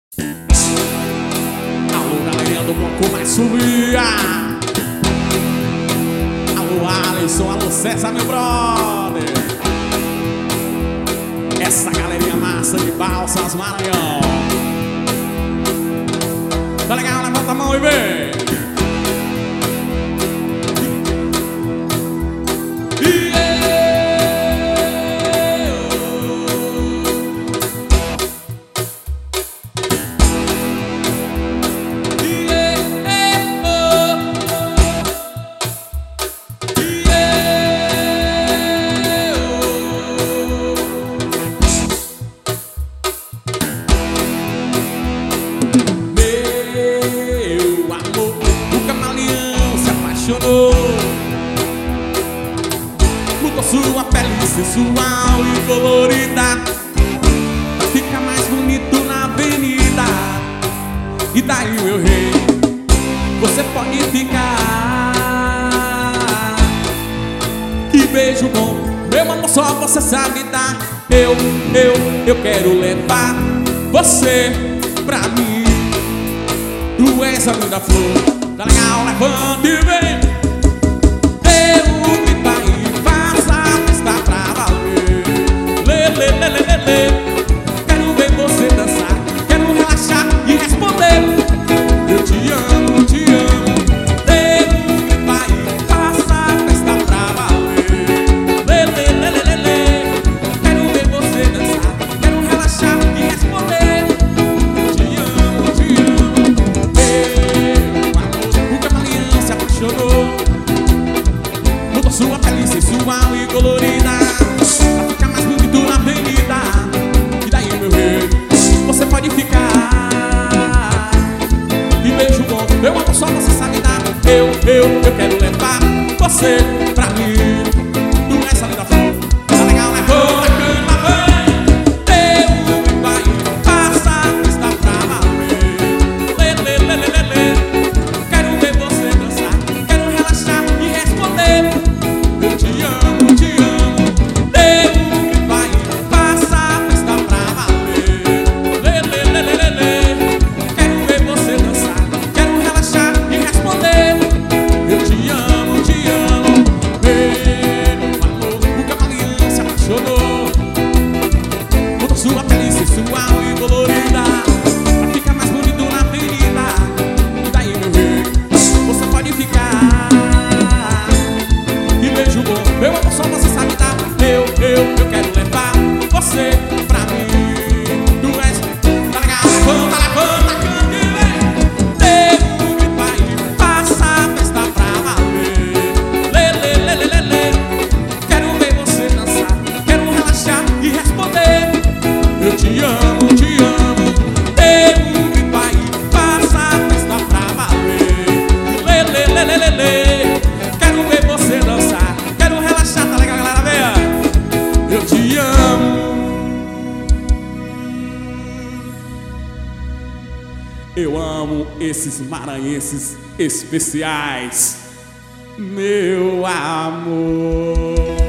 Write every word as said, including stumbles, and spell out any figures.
Alô, galerinha do bloco mais subia. Alô, Alisson, alô, César, meu brother. Essa galerinha massa de Balsas, Maranhão. Tá legal? Levanta a mão e vem. Mudou sua pele sensual e colorida pra ficar mais bonito na avenida. E daí, meu rei, você pode ficar. Que beijo bom, meu amor, só você sabe dar. Eu, eu, eu quero levar você pra mim. Tu és a linda flor. Tá legal? Levanta e vem. Quero ver você dançar, quero relaxar e responder. Eu te amo, te amo. Dê um grito aí, faça a festa pra valer. Lê, lê, lê, lê, lê, lê. Quero ver você dançar, quero relaxar e responder. Eu te amo, te amo. Meu amor, o camaleão se apaixonou. Mudou sua pele sensual e colorida. Você pode ficar. E beijo bom, meu amor, só você sabe dar. Eu, eu, eu quero levar você pra mim. Tu és a linda flor. Tá legal, né? Vou na cama, vem. Dê um grito aí, faça a festa pra valer. Lê, lê, lê, lê, lê, lê. Quero ver você dançar, quero relaxar e responder. Eu te amo, te amo. Dê um grito aí, faça a festa pra valer. Sua pele sensual e colorida pra ficar mais bonito na avenida. E daí, meu rei, você pode ficar. E beijo bom, meu amor, só você sabe dar. Eu, eu, eu quero levar você pra mim. Tu és, tá legal? Levanta, levanta, canta e vem. Dê um grito aí, faça a festa pra valer. Lê, lê, lê, lê, lê, lê. Quero ver você dançar, quero relaxar e responder. Eu te amo, te amo. Dê um grito aí, faça a festa pra valer. Lê, lê, lê, lê, lê, lê. Quero ver você dançar, quero relaxar, tá legal, galera? Venha. Eu te amo. Eu amo esses maranhenses especiais, meu amor.